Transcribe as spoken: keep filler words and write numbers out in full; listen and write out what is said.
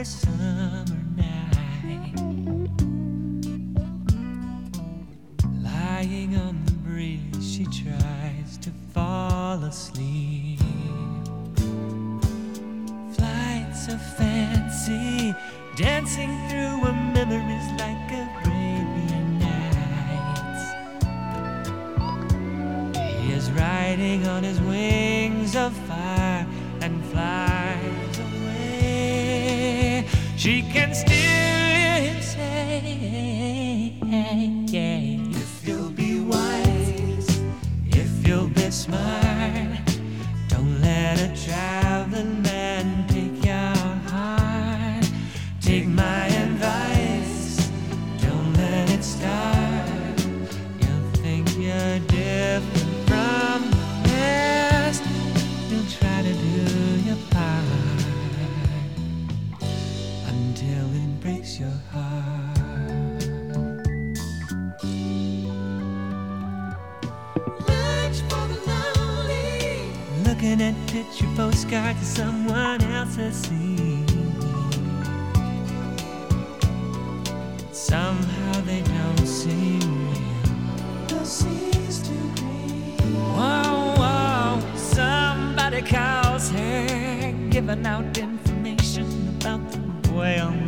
this summer night, lying on the breeze, she tries to fall asleep. Flights of fancy dancing through her memories like Arabian Nights. He is riding on his wings of fire and flies away. She can still hear him say, if you'll be wise, if you'll be smart, don't let a traveling man take your heart. Take my advice, don't let it start. You'll think you're different from the rest. You'll try to do your part until it breaks your heart. Lunch for the lonely, looking at picture postcards of someone else's scene. Somehow they don't seem real. The sea's too green. Whoa, whoa, somebody calls her, giving out information about the boy on